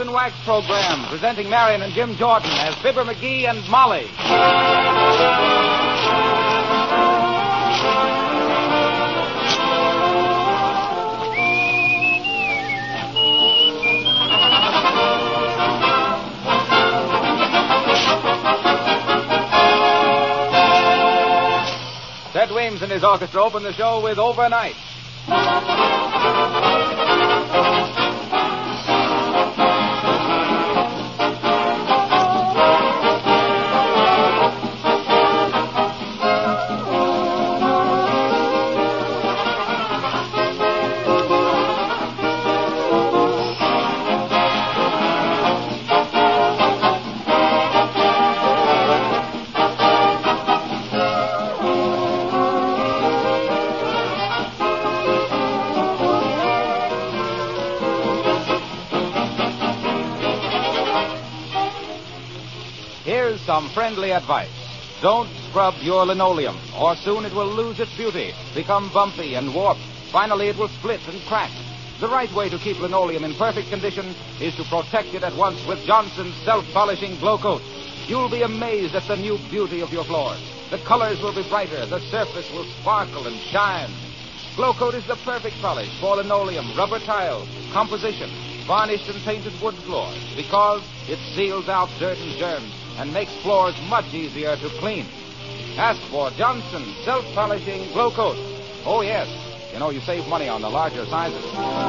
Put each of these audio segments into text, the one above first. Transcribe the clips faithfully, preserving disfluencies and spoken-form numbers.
and Wax program, presenting Marion and Jim Jordan as Fibber McGee and Molly. Ted Weems and his orchestra open the show with Overnight. Some friendly advice. Don't scrub your linoleum, or soon it will lose its beauty, become bumpy and warped. Finally, it will split and crack. The right way to keep linoleum in perfect condition is to protect it at once with Johnson's self-polishing Glow Coat. You'll be amazed at the new beauty of your floors. The colors will be brighter, the surface will sparkle and shine. Glow Coat is the perfect polish for linoleum, rubber tile, composition, varnished and painted wood floors, because it seals out dirt and germs and makes floors much easier to clean. Ask for Johnson's self-polishing Glow Coat. Oh, yes. You know, you save money on the larger sizes.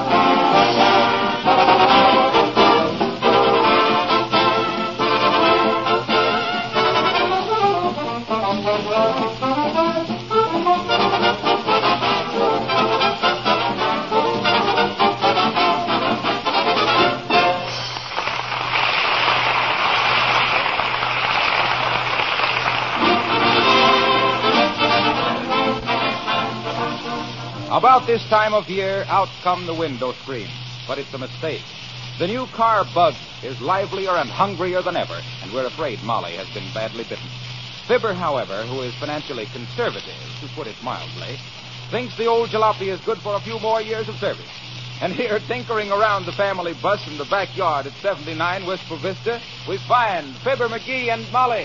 About this time of year, out come the window screens. But it's a mistake. The new car bug is livelier and hungrier than ever, and we're afraid Molly has been badly bitten. Fibber, however, who is financially conservative, to put it mildly, thinks the old jalopy is good for a few more years of service. And here, tinkering around the family bus in the backyard at seventy-nine Wistful Vista, we find Fibber McGee and Molly.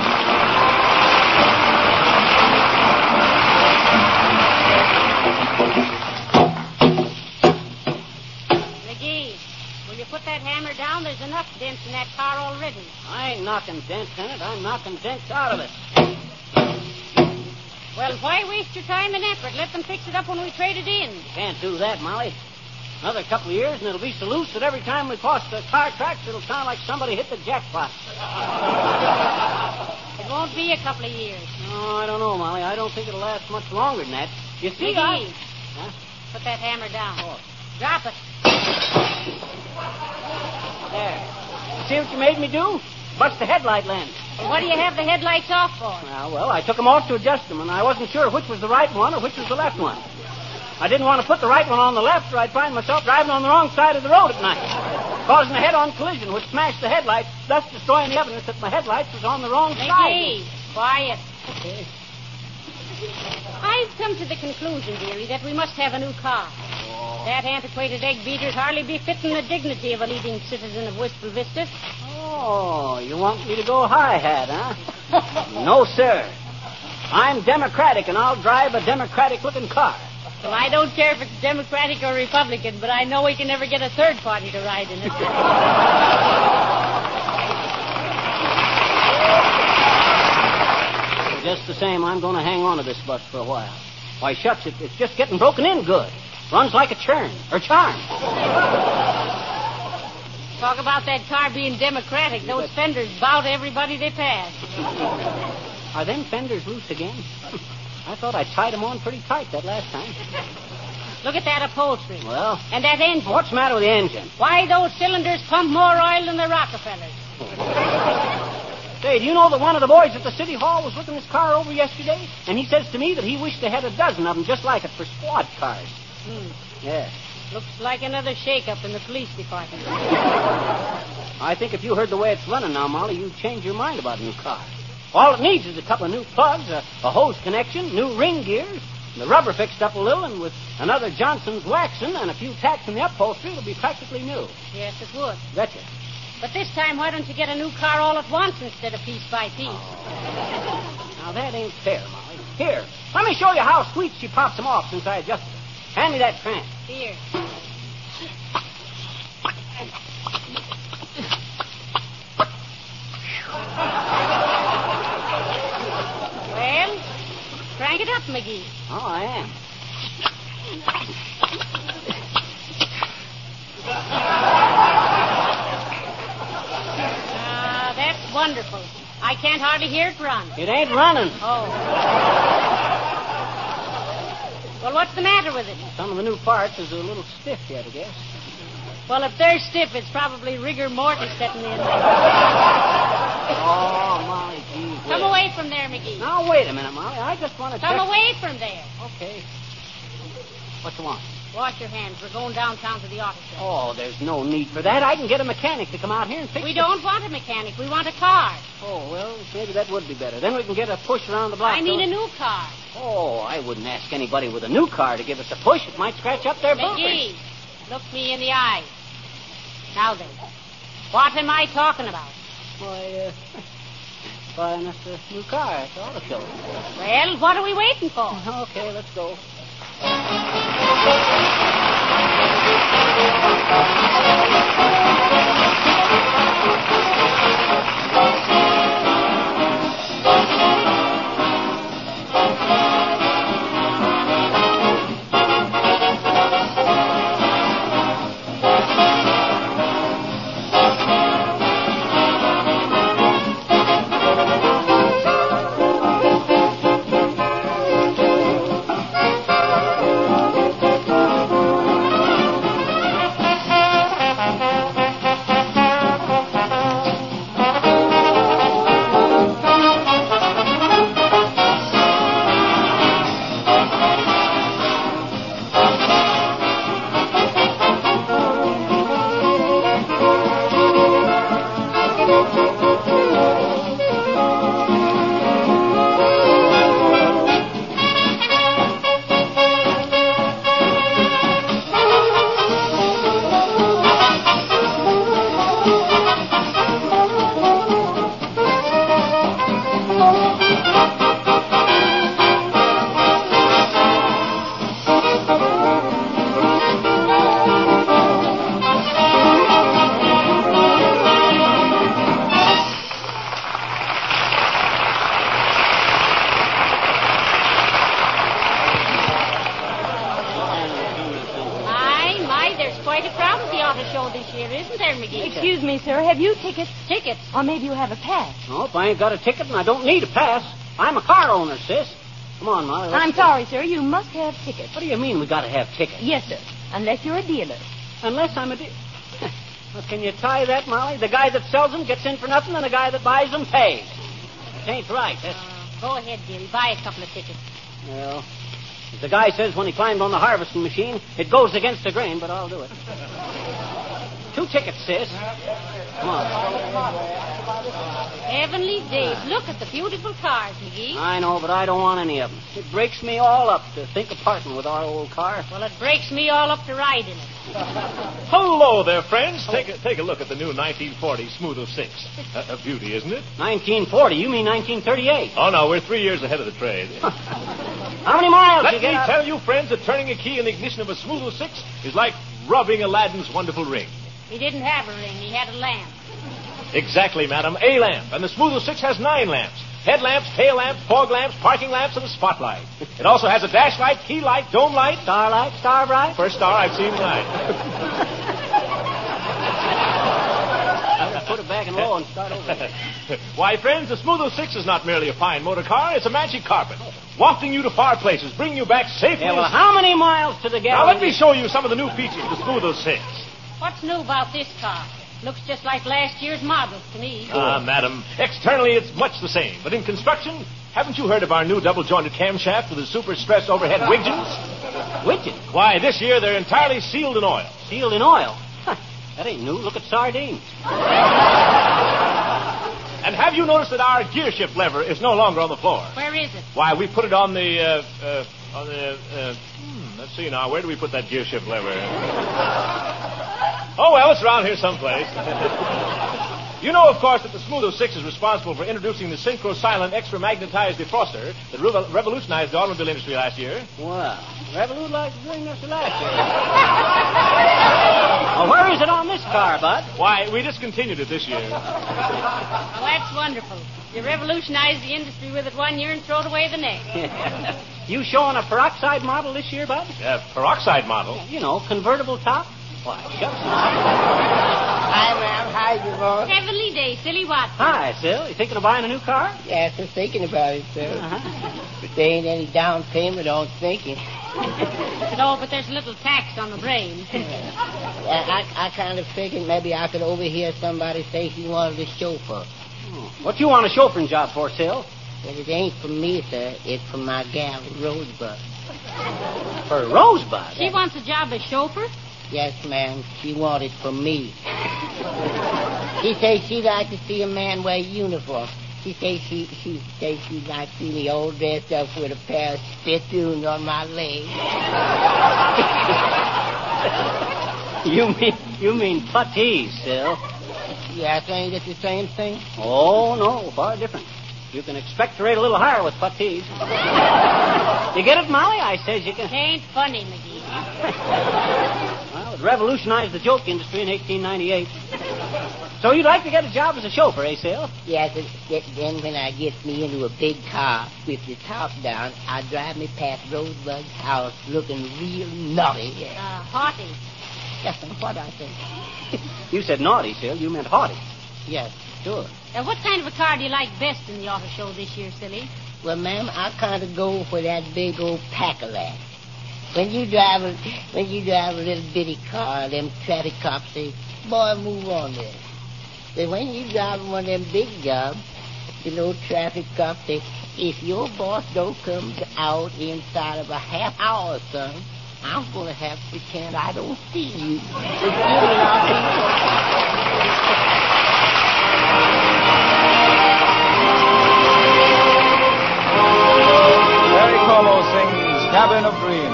McGee, will you put that hammer down? There's enough dents in that car already. I ain't knocking dents in it. I'm knocking dents out of it. Well, why waste your time and effort? Let them fix it up when we trade it in. Can't do that, Molly. Another couple of years, and it'll be so loose that every time we cross the car tracks, it'll sound like somebody hit the jackpot. It won't be a couple of years. No, I don't know, Molly. I don't think it'll last much longer than that. You see, McGee, I... Huh? Put that hammer down. Oh. Drop it. There. See what you made me do? Bust the headlight lens. Well, what do you have the headlights off for? Uh, well, I took them off to adjust them, and I wasn't sure which was the right one or which was the left one. I didn't want to put the right one on the left, or I'd find myself driving on the wrong side of the road at night, causing a head-on collision which smashed the headlights, thus destroying the evidence that my headlights was on the wrong McGee, side. McGee, quiet. Okay. I've come to the conclusion, dearie, that we must have a new car. Oh. That antiquated egg beater's hardly befitting the dignity of a leading citizen of Wistful Vista. Oh, you want me to go high-hat, huh? No, sir. I'm Democratic, and I'll drive a Democratic-looking car. Well, I don't care if it's Democratic or Republican, but I know we can never get a third party to ride in it. Just the same, I'm going to hang on to this bus for a while. Why, shucks, it, it's just getting broken in good. Runs like a churn, or charm. Talk about that car being Democratic. Those fenders bow to everybody they pass. Are them fenders loose again? I thought I tied them on pretty tight that last time. Look at that upholstery. Well? And that engine. What's the matter with the engine? Why, those cylinders pump more oil than the Rockefellers. Say, do you know that one of the boys at the city hall was looking his car over yesterday? And he says to me that he wished they had a dozen of them just like it for squad cars. Hmm. Yeah. Looks like another shake-up in the police department. I think if you heard the way it's running now, Molly, you'd change your mind about a new car. All it needs is a couple of new plugs, a, a hose connection, new ring gears, The rubber fixed up a little, and with another Johnson's waxing and a few tacks in the upholstery, it'll be practically new. Yes, it would. Betcha. But this time, why don't you get a new car all at once instead of piece by piece? Oh. Now, that ain't fair, Molly. Here, let me show you how sweet she pops them off since I adjusted it. Hand me that crank. Here. Well, crank it up, McGee. Oh, I am. Ah, that's wonderful. I can't hardly hear it run. It ain't running. Oh. Well, what's the matter with it? Some of the new parts is a little stiff yet, I guess. Well, if they're stiff, it's probably rigor mortis setting in. Oh, Molly, gee. Come away from there, McGee. Now, wait a minute, Molly. I just want to Come check... away from there. Okay. What you want? Wash your hands. We're going downtown to the auto shop. Oh, there's no need for that. I can get a mechanic to come out here and fix We it. don't want a mechanic. We want a car. Oh, well, maybe that would be better. Then we can get a push around the block. I need don't... a new car. Oh, I wouldn't ask anybody with a new car to give us a push. It might scratch up their bumpers. McGee, look me in the eye. Now then, what am I talking about? Why, uh, buying us a new car at the auto show. Well, what are we waiting for? Okay, let's go. Excuse me, sir. Have you tickets? Tickets? Or maybe you have a pass. Nope, I ain't got a ticket and I don't need a pass. I'm a car owner, sis. Come on, Molly. let's I'm go. sorry, sir. You must have tickets. What do you mean we got to have tickets? Yes, sir. Unless you're a dealer. Unless I'm a dealer. Well, can you tie that, Molly? The guy that sells them gets in for nothing and the guy that buys them pays. It ain't right. That's... Uh, go ahead, dearie. Buy a couple of tickets. Well, as the guy says when he climbed on the harvesting machine, it goes against the grain, but I'll do it. Two tickets, sis. Come on. Heavenly days. Look at the beautiful cars, McGee. I know, but I don't want any of them. It breaks me all up to think of parting with our old car. Well, it breaks me all up to ride in it. Hello there, friends. Take a, take a look at the new nineteen forty Smooth oh six. A, a beauty, isn't it? nineteen forty? You mean nineteen thirty-eight? Oh, no, we're three years ahead of the trade. How many miles Let you me get out? tell you, friends, that turning a key in the ignition of a Smooth oh six is like rubbing Aladdin's wonderful ring. He didn't have a ring. He had a lamp. Exactly, madam. A lamp. And the Smooth oh six has nine lamps. Headlamps, tail lamps, fog lamps, parking lamps, and a spotlight. It also has a dash light, key light, dome light. Starlight, Starbright? First star I've seen tonight. I'll just put it back in low and start over. Why, friends, the Smooth oh six is not merely a fine motor car. It's a magic carpet. Wafting you to far places, bringing you back safely. Yeah, well, how many miles to the Now, gallon? let me show you some of the new features of the Smooth oh six. What's new about this car? Looks just like last year's model to me. Ah, madam. Externally, it's much the same. But in construction, haven't you heard of our new double-jointed camshaft with the super stress overhead widgeons? Widgeon? Why, this year they're entirely sealed in oil. Sealed in oil? Huh, that ain't new. Look at sardines. And have you noticed that our gear shift lever is no longer on the floor? Where is it? Why, we put it on the, uh, uh, on the, uh, hmm, let's see now, where do we put that gear shift lever? Oh, well, it's around here someplace. You know, of course, that the Smooth oh six is responsible for introducing the synchro-silent extra-magnetized defroster that re- revolutionized the automobile industry last year. Well, revolutionized the industry last year. Well, where is it on this car, Bud? Why, we discontinued it this year. Well, that's wonderful. You revolutionized the industry with it one year and throwed away the next. You showing a peroxide model this year, Bud? Yeah, peroxide model. You know, convertible top. Why, shucks. Hi, ma'am. How you doing? Heavenly day, silly Watson. Hi, Sil. You thinking of buying a new car? Yes, I'm thinking about it, sir. Uh-huh. But there ain't any down payment on thinking. No, but there's a little tax on the brain. I, I, I kind of figured maybe I could overhear somebody say she wanted a chauffeur. What you want a chauffeuring job for, Sil? But it ain't for me, sir. It's for my gal, Rosebud. For Rosebud? She wants a job as chauffeur? Yes, ma'am. She wanted for me. She says she'd like to see a man wear uniform. She says she she says she'd like to see me all dressed up with a pair of spittoons on my leg. You mean you mean puttees, Sil? Yes, ain't it the same thing? Oh, no, far different. You can expect to rate a little higher with puttees. You get it, Molly? I says you can. Ain't funny, McGee. Well, it revolutionized the joke industry in eighteen ninety-eight. So you'd like to get a job as a chauffeur, eh, Sil? Yes, and then when I get me into a big car with the top down, I drive me past Rosebud's house looking real naughty. Uh, haughty. Yes, what I think. You said naughty, Sil. You meant haughty. Yes, sure. Now, what kind of a car do you like best in the auto show this year, silly? Well, ma'am, I kind of go for that big old Packalack. When you drive a, when you drive a little bitty car, them traffic cops say, "Boy, move on there." But when you drive one of them big jobs, the little traffic cops say, "If your boss don't come out inside of a half hour, son, I'm going to have to pretend I don't see you." Perry Como sings Cabin of Dreams.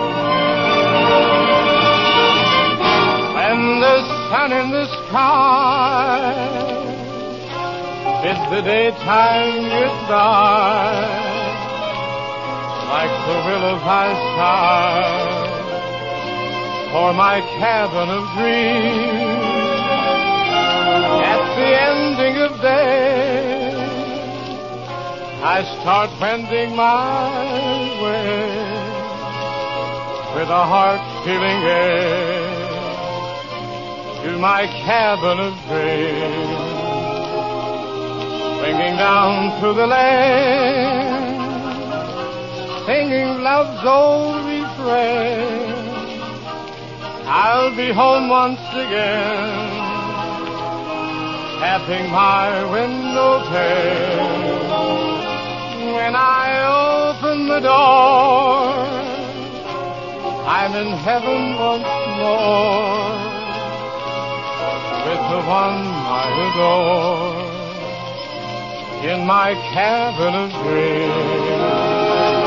When the sun in the sky bids the daytime goodbye, like the willows I sigh for my cabin of dreams. At the ending of day, I start wending my way with a heart feeling gay to my cabin of dreams, swinging down to the lane, singing love's old refrain. I'll be home once again, tapping my window pane. When I open the door, I'm in heaven once more, with the one I adore, in my cabin of dreams.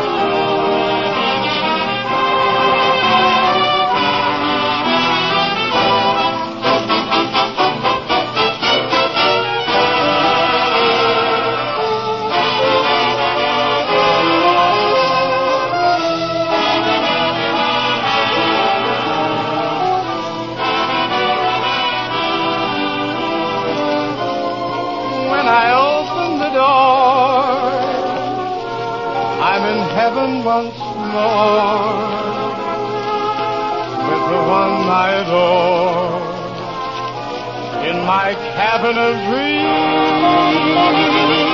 Heaven once more, with the one I adore, in my cabin of dreams.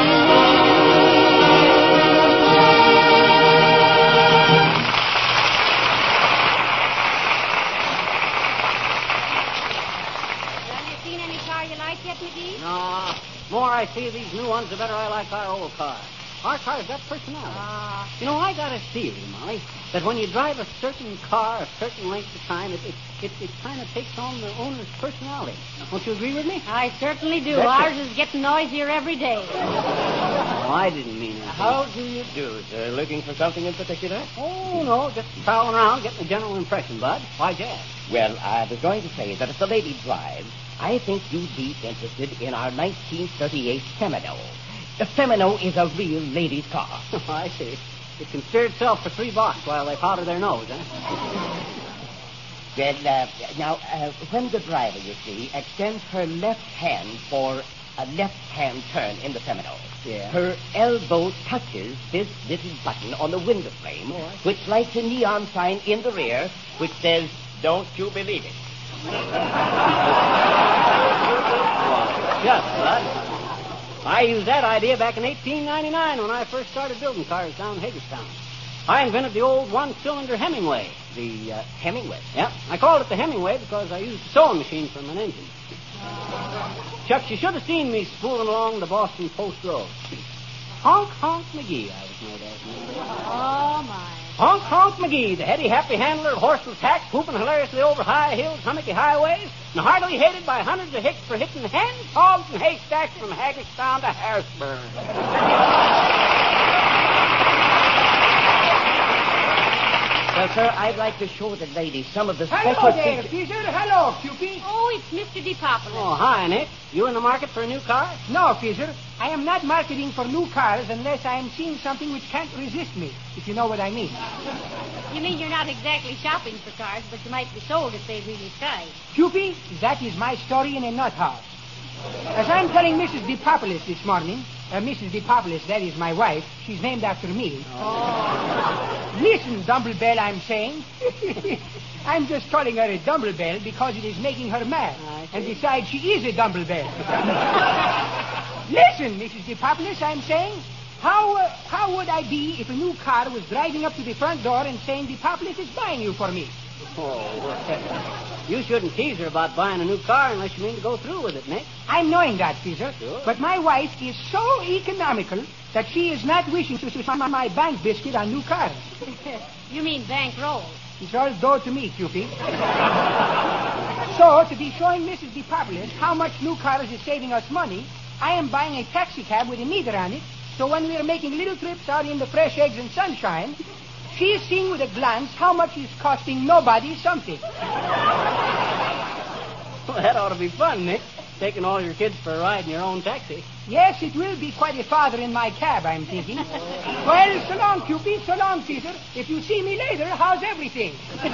Have you seen any car you like yet, McGee? No. More I see of these new ones, the better I like our old car. Our car's got personality. Ah. You know, I got a theory, Molly, that when you drive a certain car a certain length of time, it it, it, it kind of takes on the owner's personality. Don't you agree with me? I certainly do. That's Ours it. is getting noisier every day. Oh, I didn't mean it. How do you do, sir? Looking for something in particular? Oh, no, just prowling around, getting a general impression, Bud. Why'd you ask? Well, I was going to say that if the lady drives, I think you'd be interested in our nineteen thirty-eight Semino. The Semino is a real ladies' car. Oh, I see. It can steer itself for three bucks while they powder their nose, huh? Well, uh, now, uh, when the driver, you see, extends her left hand for a left-hand turn in the Semino, Yeah. her elbow touches this little button on the window frame, Oh, I see. which lights a neon sign in the rear which says, "Don't you believe it." Yes, Bud. I used that idea back in eighteen ninety-nine when I first started building cars down in Hagerstown. I invented the old one-cylinder Hemingway. The uh, Hemingway. Yep. I called it the Hemingway because I used a sewing machine for an engine. Chuck, you should have seen me spooling along the Boston Post Road. Honk Honk McGee, I was known as. Oh, my. Honk Honk McGee, the heady, happy handler of horseless hacks, whooping hilariously over high hills, hummocky highways, and heartily hated by hundreds of hicks for hitting hens, hogs, and haystacks from Hagerstown to Harrisburg. Well, sir, I'd like to show the lady some of the Hello special there, features. Peter. Hello, Cupid. Oh, it's Mister DePopulis. Oh, hi, Nick. You in the market for a new car? No, Peter. I am not marketing for new cars unless I am seeing something which can't resist me, if you know what I mean. You mean you're not exactly shopping for cars, but you might be sold if they really try. Cupid, that is my story in a nut house. As I'm telling Missus DePopulis this morning, uh, Missus DePopulis, that is my wife. She's named after me. Oh. Listen, Dumblebell, I'm saying. I'm just calling her a Dumblebell because it is making her mad. I see. And besides, she is a Dumblebell. Listen, Missus DePopulis, I'm saying. How uh, how would I be if a new car was driving up to the front door and saying, DePopulis is buying you for me? Oh, you shouldn't tease her about buying a new car unless you mean to go through with it, Nick. I'm knowing that, Peter. Sure. But my wife is so economical that she is not wishing to spend my bank biscuit on new cars. You mean bankroll. It's all dough to me, Cupid. So, to be showing Missus DePopulis how much new cars is saving us money, I am buying a taxi cab with a meter on it, so when we are making little trips out in the fresh eggs and sunshine, she is seeing with a glance how much is costing nobody something. Well, that ought to be fun, Nick. Taking all your kids for a ride in your own taxi. Yes, it will be quite a father in my cab, I'm thinking. Well, so long, Cupid. So long, Peter. If you see me later, how's everything?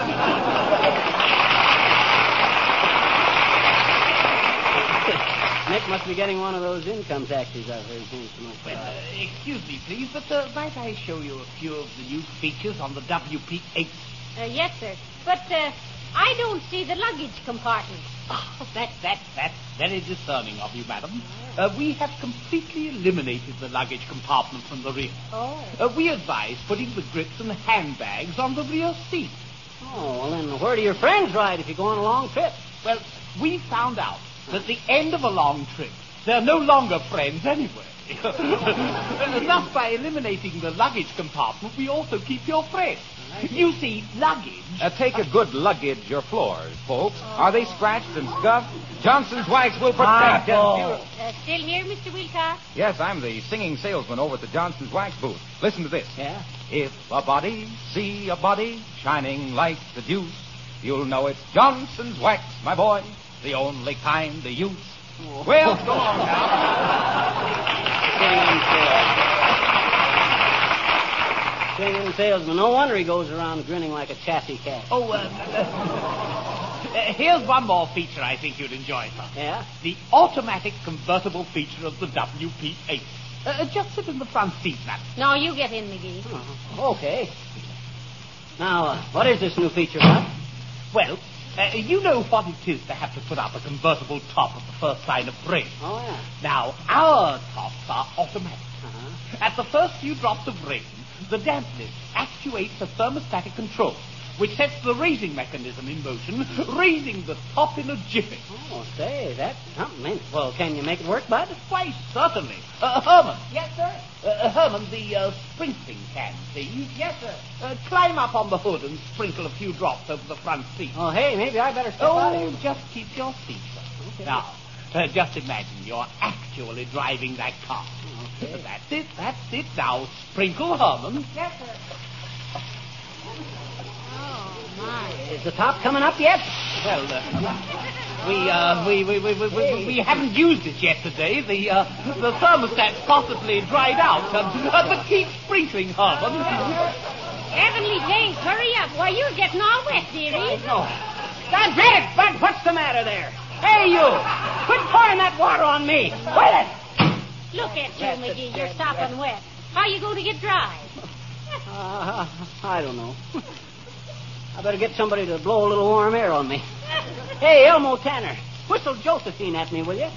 Nick must be getting one of those income taxes I've heard seems so much. Well, uh, excuse me, please, but uh, might I show you a few of the new features on the W P eight? Uh, yes, sir. But uh, I don't see the luggage compartment. Oh, that, that, that's very discerning of you, madam. Uh, we have completely eliminated the luggage compartment from the rear. Oh. Uh, we advise putting the grips and handbags on the rear seat. Oh, well, then where do your friends ride if you go on a long trip? Well, we found out that at the end of a long trip, they're no longer friends anyway. Thus, by eliminating the luggage compartment, we also keep your friends. You see, luggage... Uh, take a good luggage your floors, folks. Are they scratched and scuffed? Johnson's Wax will protect and... Uh, still here, Mister Wilcox? Yes, I'm the singing salesman over at the Johnson's Wax booth. Listen to this. Yeah? If a body see a body shining like the deuce, you'll know it's Johnson's Wax, my boy, the only kind to use. Oh. Well, go on now. Singing salesman. No wonder he goes around grinning like a chassis cat. Oh, uh, uh, uh, here's one more feature I think you'd enjoy, sir. Yeah? The automatic convertible feature of the W P eight. Uh, just sit in the front seat, madam. No, you get in, McGee. Oh, okay. Now, uh, what is this new feature, Bud? Well, uh, you know what it is to have to put up a convertible top at the first sign of rain. Oh, yeah. Now, our tops are automatic. Uh-huh. At the first few drops of rain, the dampness actuates a thermostatic control which sets the raising mechanism in motion, raising the top in a jiffy. Oh, say, that's something. Well, can you make it work, Bud? Why, certainly. Uh, Herman. Yes, sir. Uh, Herman, the uh, sprinkling can, please. Yes, sir. Uh, climb up on the hood and sprinkle a few drops over the front seat. Oh, hey, maybe I better step out of Oh, here. just keep your seat, sir. Okay. Now, uh, just imagine you're actually driving that car. Okay. That's it, that's it. Now, sprinkle, Herman. Yes, sir. Oh, my. Is the top coming up yet? Well, uh, we, uh, we, we, we, we, we, we haven't used it yet today. The, uh, the thermostat's possibly dried out. Um, uh, but keep sprinkling, Herman. Heavenly days, hurry up. Why, you're getting all wet, dearie. No. God damn it, Bud, what's the matter there? Hey, you! Quit pouring that water on me. Quit it! Look at you, McGee. You're sopping wet. How you going to get dry? Uh, I don't know. I better get somebody to blow a little warm air on me. Hey, Elmo Tanner, whistle Josephine at me, will you?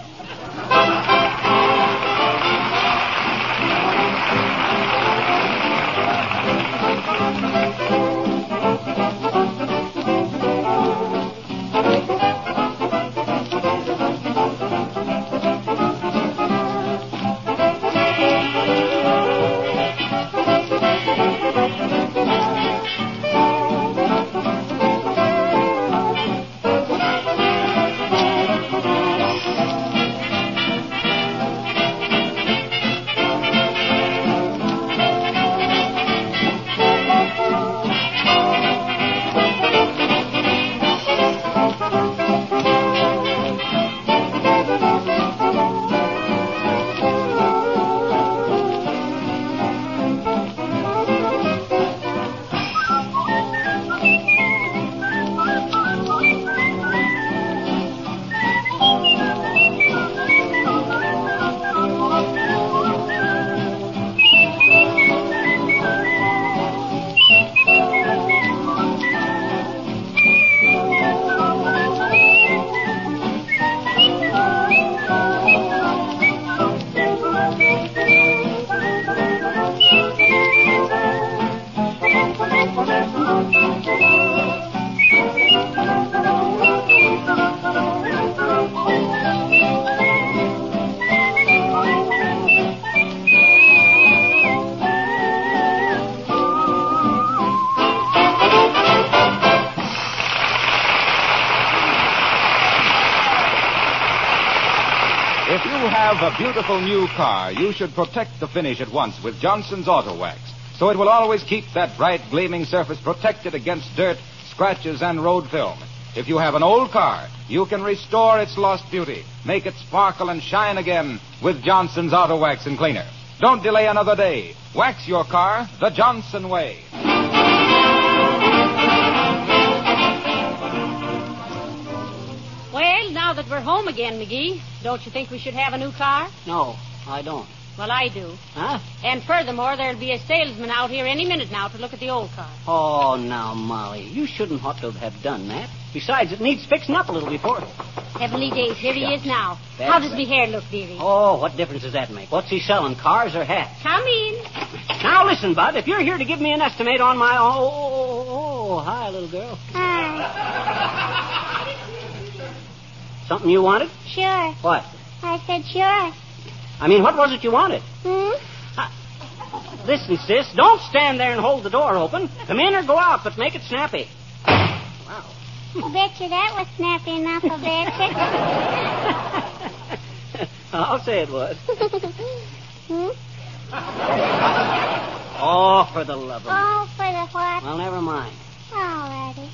If you have a beautiful new car, you should protect the finish at once with Johnson's Auto Wax, so it will always keep that bright, gleaming surface protected against dirt, scratches, and road film. If you have an old car, you can restore its lost beauty, make it sparkle and shine again with Johnson's Auto Wax and Cleaner. Don't delay another day. Wax your car the Johnson way. Well, now that we're home again, McGee, don't you think we should have a new car? No, I don't. Well, I do. Huh? And furthermore, there'll be a salesman out here any minute now to look at the old car. Oh, now, Molly, you shouldn't ought to have done that. Besides, it needs fixing up a little before. Heavenly days, here he is now. That's How does right. me hair look, dearie? Oh, what difference does that make? What's he selling, cars or hats? Come in. Now, listen, Bud, if you're here to give me an estimate on my... Oh, oh, oh, oh hi, little girl. Hi. Something you wanted? Sure. What? I said sure. I mean, what was it you wanted? Hmm? Listen, sis, don't stand there and hold the door open. Come in or go out, but make it snappy. Wow. I bet you that was snappy enough, I bet you. I'll say it was. Hmm? Oh, for the love of... Oh, for the what? Well, never mind. Alrighty.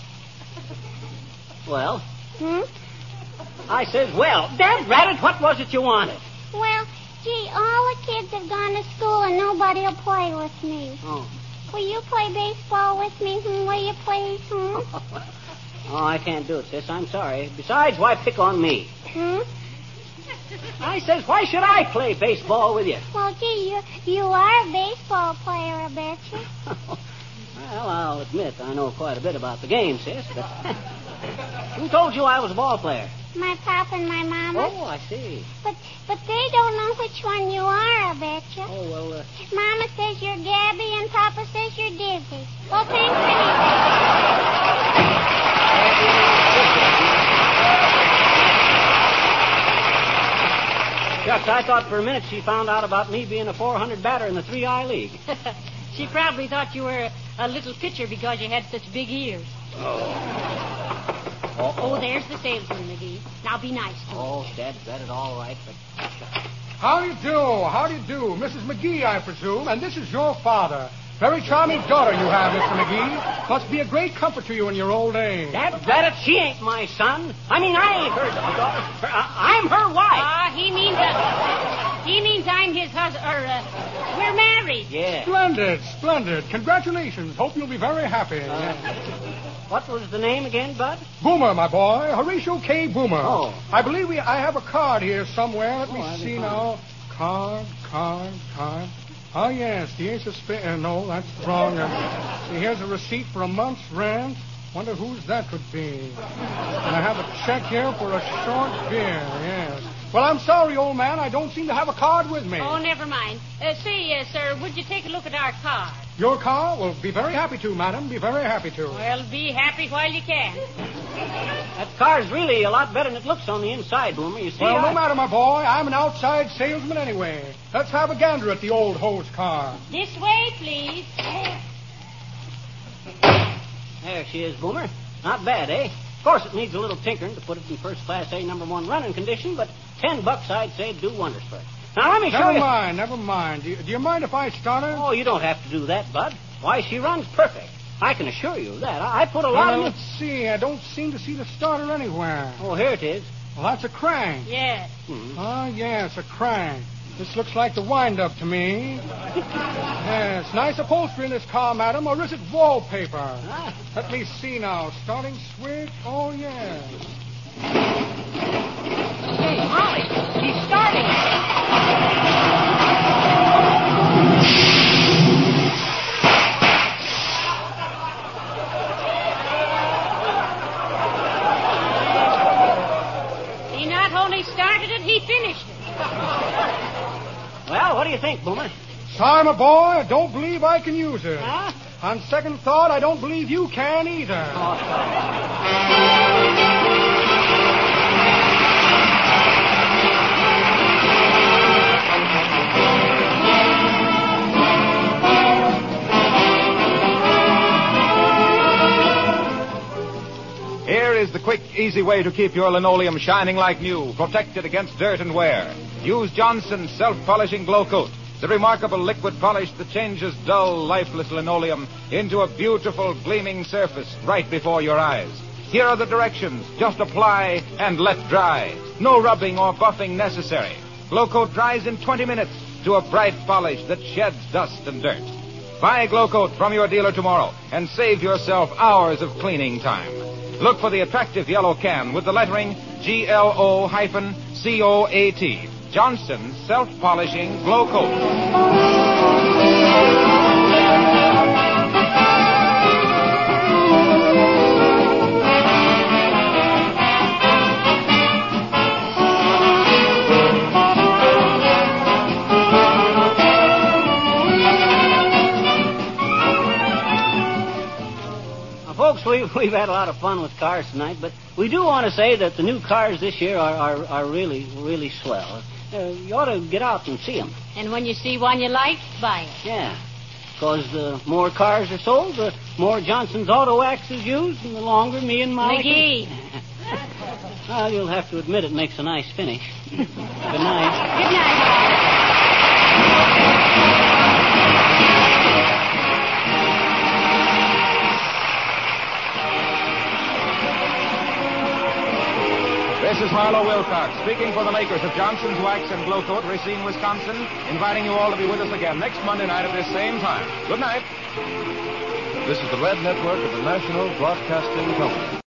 Well, Hmm? I says, well, dad rat it, what was it you wanted? Well, gee, all the kids have gone to school and nobody will play with me. Oh. Will you play baseball with me? Hmm? Will you please? Hmm? Oh, I can't do it, sis. I'm sorry. Besides, why pick on me? Hmm? I says, why should I play baseball with you? Well, gee, you, you are a baseball player, I bet you. Well, I'll admit I know quite a bit about the game, sis, but who told you I was a ball player? My papa and my mama. Oh, I see. But but they don't know which one you are, I betcha. Oh, well, uh... Mama says you're Gabby and Papa says you're Dizzy. Well, thanks anyway. Shucks, I thought for a minute she found out about me being a four hundred batter in the three I League. She probably thought you were a little pitcher because you had such big ears. Oh. Oh, oh there's the salesman, McGee. Now be nice to him. Oh, Dad's got it all right, but... How do you do? How do you do? Missus McGee, I presume, and this is your father. Very charming daughter you have, Mister McGee. Must be a great comfort to you in your old age. Dad, Dad, she ain't my son. I mean, I ain't her daughter. Her, uh, I'm her wife. Ah, uh, he means uh, he means I'm his husband. Or uh, we're married. Yeah. Splendid, splendid. Congratulations. Hope you'll be very happy. Uh, what was the name again, Bud? Boomer, my boy. Horatio K. Boomer. Oh. I believe we, I have a card here somewhere. Let oh, me see see now. Card, card, card. Oh, yes, the ace of spades. Uh, no, that's wrong. Uh, see, here's a receipt for a month's rent. Wonder whose that could be. And I have a check here for a short beer, yes. Well, I'm sorry, old man. I don't seem to have a card with me. Oh, never mind. Uh, say, uh, sir, would you take a look at our car? Your car? Well, be very happy to, madam. Be very happy to. Well, be happy while you can. That car's really a lot better than it looks on the inside, Boomer. You see, Well, I... no matter, my boy. I'm an outside salesman anyway. Let's have a gander at the old hose car. This way, please. There she is, Boomer. Not bad, eh? Of course, it needs a little tinkering to put it in first-class A number one running condition, but ten bucks, I'd say, would do wonders for it. Now, let me show never you... Never mind, never mind. Do you, do you mind if I start her? Oh, you don't have to do that, Bud. Why, she runs perfect. I can assure you of that. I, I put a Well, lot now, of... let's see. I don't seem to see the starter anywhere. Oh, here it is. Well, that's a crank. Yes. Hmm. Oh, yes, a crank. This looks like the wind-up to me. Yes, nice upholstery in this car, madam, or is it wallpaper? Ah. Let me see now. Starting switch. Oh, yes. Hey, Molly, he's starting. He not only started it, he finished it. Well, what do you think, Boomer? Sorry, my boy, I don't believe I can use it. Huh? On second thought, I don't believe you can either. Oh, Here is the quick, easy way to keep your linoleum shining like new, protected against dirt and wear. Use Johnson's self-polishing glow coat, the remarkable liquid polish that changes dull, lifeless linoleum into a beautiful, gleaming surface right before your eyes. Here are the directions. Just apply and let dry. No rubbing or buffing necessary. Glow coat dries in twenty minutes to a bright polish that sheds dust and dirt. Buy Glow Coat from your dealer tomorrow and save yourself hours of cleaning time. Look for the attractive yellow can with the lettering G L O C O A T. Johnson's Self-Polishing Glow Coat. Folks, we've, we've had a lot of fun with cars tonight, but we do want to say that the new cars this year are, are, are really, really swell. Uh, you ought to get out and see them. And when you see one you like, buy it. Yeah, because the more cars are sold, the more Johnson's Auto Wax is used, and the longer me and Molly... McGee. Can... Well, you'll have to admit it makes a nice finish. Good night. Good night. This is Harlow Wilcox, speaking for the makers of Johnson's Wax and Glow Coat, Racine, Wisconsin, inviting you all to be with us again next Monday night at this same time. Good night. This is the Red Network of the National Broadcasting Company.